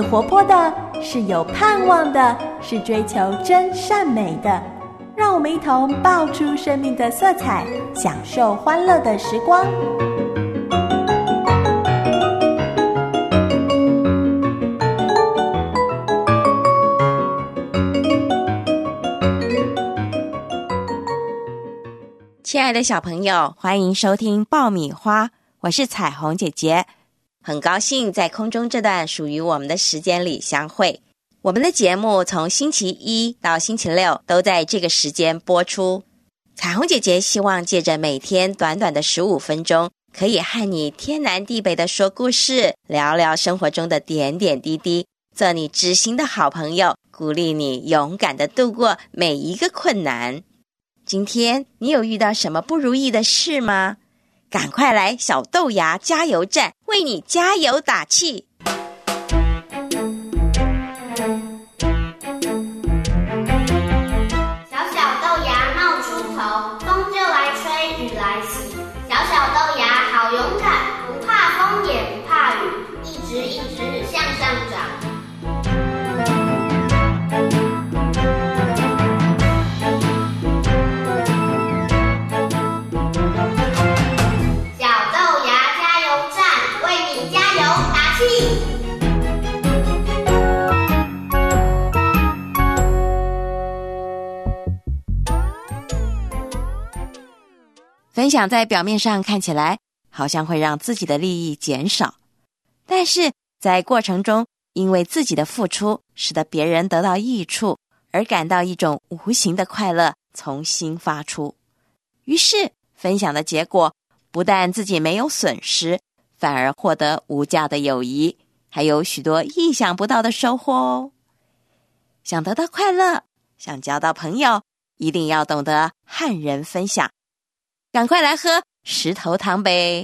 活泼的，是有盼望的，是追求真善美的。让我们一同爆出生命的色彩，享受欢乐的时光。 亲爱的小朋友，欢迎收听爆米花，我是彩虹姐姐。很高兴在空中这段属于我们的时间里相会。我们的节目从星期一到星期六都在这个时间播出。彩虹姐姐希望借着每天短短的15分钟，可以和你天南地北的说故事，聊聊生活中的点点滴滴，做你知心的好朋友，鼓励你勇敢地度过每一个困难。今天你有遇到什么不如意的事吗？赶快来小豆芽加油站，为你加油打气。 小小豆芽冒出头，风就来吹，雨来袭。小小豆芽好勇敢，不怕风也不怕雨，一直向上长。 分享在表面上看起来好像会让自己的利益减少，但是在过程中，因为自己的付出使得别人得到益处，而感到一种无形的快乐从心发出。于是分享的结果不但自己没有损失，反而获得无价的友谊，还有许多意想不到的收获哦。想得到快乐，想交到朋友，一定要懂得和人分享。赶快来喝石头汤呗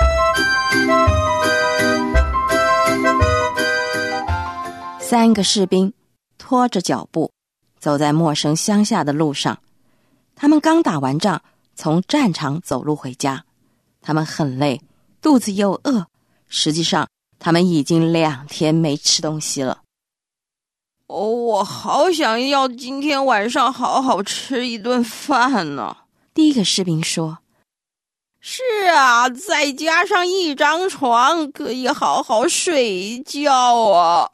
！3个士兵拖着脚步走在陌生乡下的路上，他们刚打完仗，从战场走路回家。他们很累，肚子又饿，实际上他们已经2天没吃东西了。 我好想要今天晚上好好吃一顿饭呢。 第一个士兵说： 是啊，再加上一张床，可以好好睡一觉啊。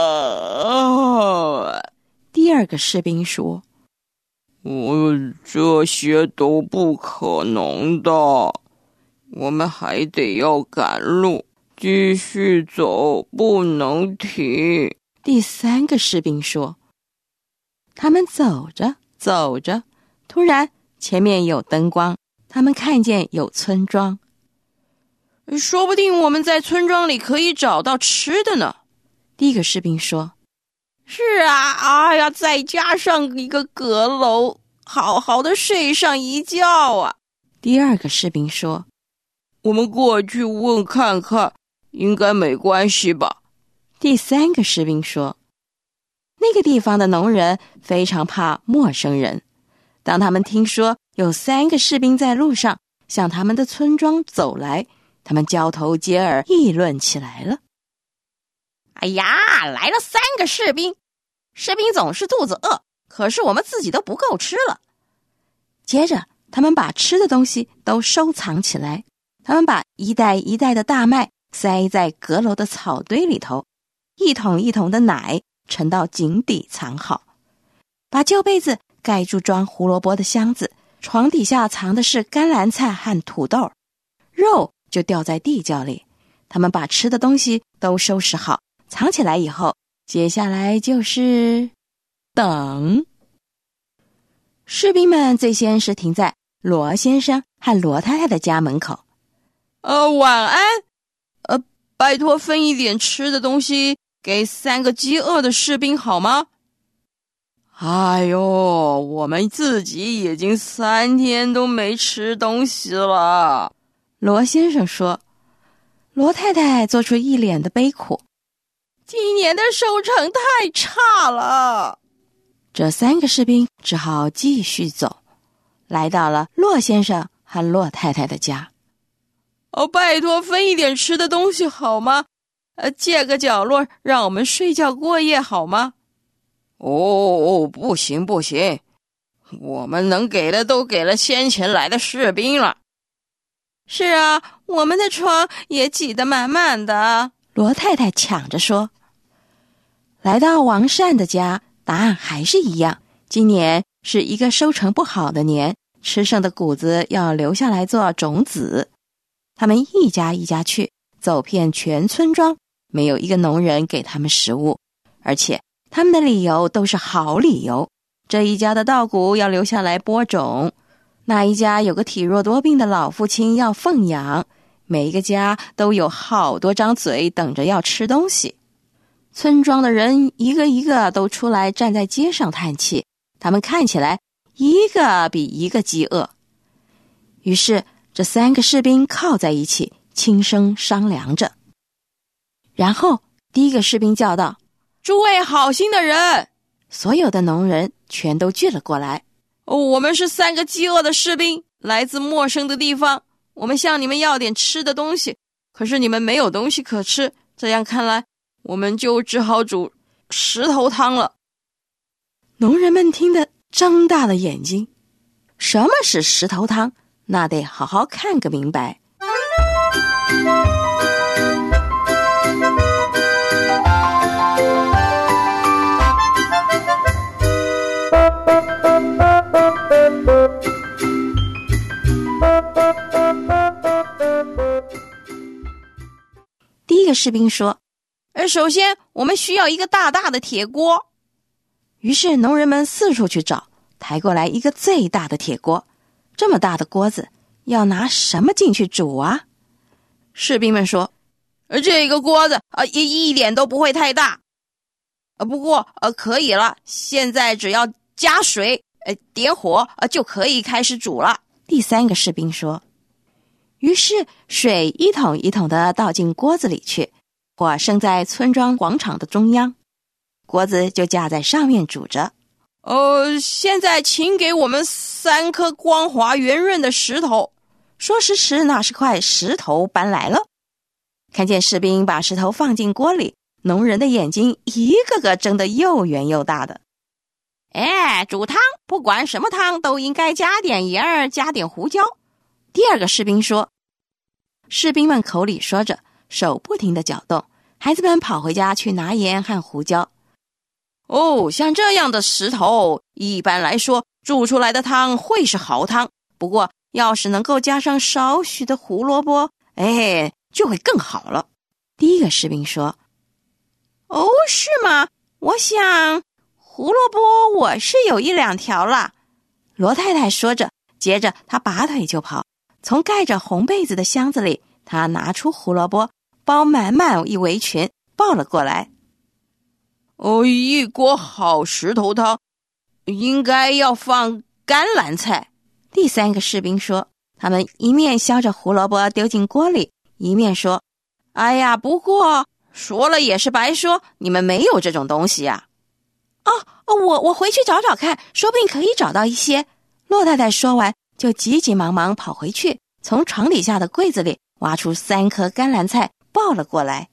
第二个士兵说： 这些都不可能的，我们还得要赶路，继续走，不能停。 第3个士兵说：他们走着走着，突然前面有灯光，他们看见有村庄。 说不定我们在村庄里可以找到吃的呢。 第一个士兵说： 是啊，再加上一个阁楼，好好的睡上一觉啊。 第二个士兵说： 我们过去问看看，应该没关系吧。 第3个士兵说：那个地方的农人非常怕陌生人，当他们听说有3个士兵在路上向他们的村庄走来，他们交头接耳议论起来了。 哎呀，来了3个士兵，士兵总是肚子饿，可是我们自己都不够吃了。 接着他们把吃的东西都收藏起来，他们把一袋一袋的大麦塞在阁楼的草堆里头，一桶一桶的奶盛到井底藏好，把旧被子盖住装胡萝卜的箱子，床底下藏的是甘蓝菜和土豆，肉就掉在地窖里。他们把吃的东西都收拾好，藏起来以后，接下来就是等。士兵们最先是停在罗先生和罗太太的家门口。 晚安。拜托分一点吃的东西给3个饥饿的士兵好吗？哎呦，我们自己已经3天都没吃东西了。 罗先生说。罗太太做出一脸的悲苦。 今年的收成太差了。 这3个士兵只好继续走，来到了骆先生和骆太太的家。 拜托分一点吃的东西好吗？ 借个角落让我们睡觉过夜好吗？不行，我们能给的都给了先前来的士兵了。 是啊，我们的床也挤得满满的。罗太太抢着说。来到王善的家，答案还是一样。今年是一个收成不好的年，吃剩的谷子要留下来做种子。他们一家一家去，走遍全村庄，没有一个农人给他们食物，而且他们的理由都是好理由。这一家的稻谷要留下来播种，那一家有个体弱多病的老父亲要奉养，每一个家都有好多张嘴等着要吃东西。村庄的人一个一个都出来站在街上叹气，他们看起来一个比一个饥饿。于是这3个士兵靠在一起，轻声商量着。然后第一个士兵叫道： 诸位好心的人！ 所有的农人全都聚了过来。 我们是3个饥饿的士兵，来自陌生的地方，我们向你们要点吃的东西，可是你们没有东西可吃，这样看来我们就只好煮石头汤了。 农人们听得睁大了眼睛，什么是石头汤？那得好好看个明白。第一个士兵说： 首先我们需要一个大大的铁锅。 于是农人们四处去找，抬过来一个最大的铁锅。这么大的锅子，要拿什么进去煮啊？ 士兵们说：这个锅子一点都不会太大。不过可以了，现在只要加水，点火就可以开始煮了。 第3个士兵说。于是水一桶一桶的倒进锅子里去，火生在村庄广场的中央，锅子就架在上面煮着。 现在请给我们3颗光滑圆润的石头。 说时迟，那时快，石头搬来了。看见士兵把石头放进锅里，农人的眼睛一个个睁得又圆又大的。 煮汤不管什么汤都应该加点盐儿，加点胡椒。 第2个士兵说。士兵们口里说着，手不停地搅动。孩子们跑回家去拿盐和胡椒。 像这样的石头，一般来说煮出来的汤会是好汤，不过要是能够加上少许的胡萝卜，就会更好了。 第1个士兵说。 是吗？我想胡萝卜我是有1、2条了。 罗太太说着，接着她拔腿就跑，从盖着红被子的箱子里，她拿出胡萝卜，包满满一围裙，抱了过来。 一锅好石头汤，应该要放甘蓝菜。 第3个士兵说。他们一面削着胡萝卜丢进锅里，一面说： 不过说了也是白说，你们没有这种东西呀。 我回去找找看，说不定可以找到一些。骆太太说完，就急急忙忙跑回去，从床底下的柜子里挖出3颗甘蓝菜，抱了过来。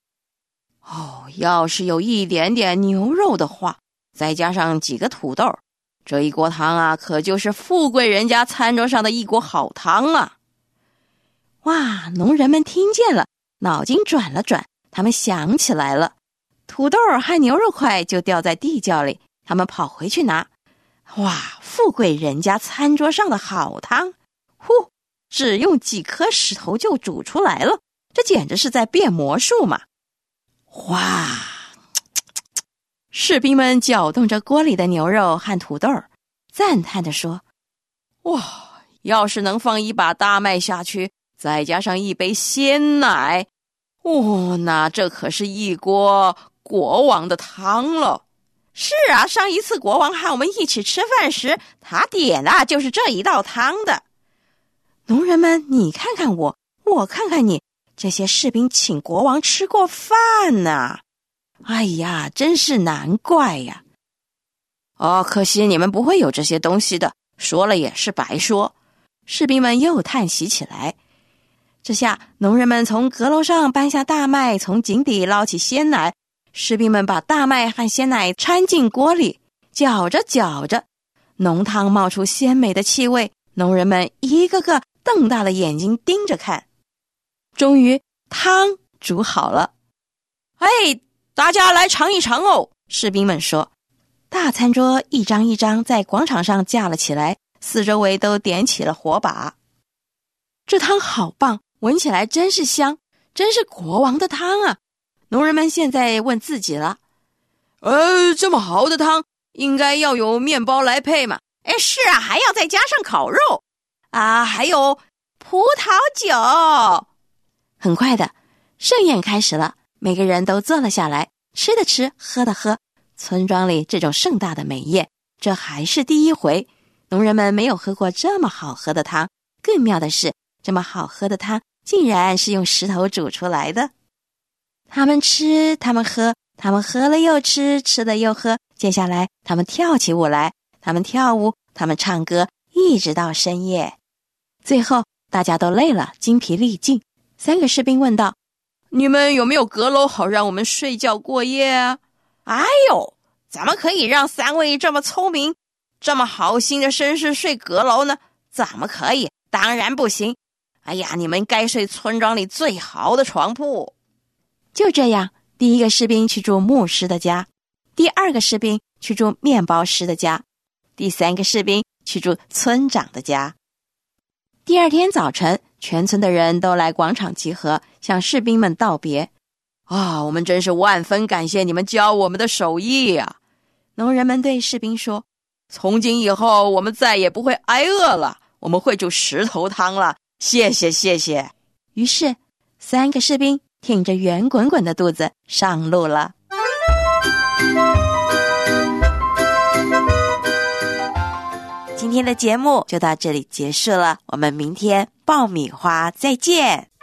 要是有一点点牛肉的话，再加上几个土豆，这一锅汤可就是富贵人家餐桌上的一锅好汤啊。 哇，农人们听见了，脑筋转了转，他们想起来了，土豆和牛肉块就掉在地窖里，他们跑回去拿。富贵人家餐桌上的好汤，只用几颗石头就煮出来了，这简直是在变魔术嘛。士兵们搅动着锅里的牛肉和土豆，赞叹地说： 要是能放一把大麦下去，再加上一杯鲜奶，那这可是一锅国王的汤了。 是啊，上一次国王和我们一起吃饭时，他点的就是这一道汤的。 农人们，你看看我，我看看你，这些士兵请国王吃过饭呢。真是难怪呀。 可惜你们不会有这些东西的，说了也是白说。 士兵们又叹息起来。 这下农人们从阁楼上搬下大麦，从井底捞起鲜奶，士兵们把大麦和鲜奶掺进锅里，搅着搅着，浓汤冒出鲜美的气味，农人们一个个瞪大了眼睛盯着看。终于汤煮好了。哎，大家来尝一尝哦，士兵们说。大餐桌一张一张在广场上架了起来，四周围都点起了火把。这汤好棒，闻起来真是香，真是国王的汤啊！农人们现在问自己了，这么好的汤应该要有面包来配嘛？ 是啊，还要再加上烤肉啊，还有葡萄酒。 很快的，盛宴开始了，每个人都坐了下来，吃的吃，喝的喝。村庄里这种盛大的美宴，这还是第一回，农人们没有喝过这么好喝的汤。更妙的是，这么好喝的汤竟然是用石头煮出来的。他们吃，他们喝，他们喝了又吃，吃了又喝。接下来他们跳起舞来，他们跳舞，他们唱歌，一直到深夜。最后大家都累了，精疲力尽。3个士兵问道，你们有没有阁楼好让我们睡觉过夜啊？ 哎呦，怎么可以让3位这么聪明、这么好心的绅士睡阁楼呢？怎么可以？当然不行！哎呀，你们该睡村庄里最好的床铺。 就这样，第1个士兵去住牧师的家，第2个士兵去住面包师的家，第3个士兵去住村长的家。第2天早晨，全村的人都来广场集合，向士兵们道别。我们真是万分感谢你们教我们的手艺呀！农人们对士兵说，从今以后我们再也不会挨饿了，我们会煮石头汤了，谢谢谢谢。于是3个士兵挺着圆滚滚的肚子上路了。今天的节目就到这里结束了，我们明天爆米花再见。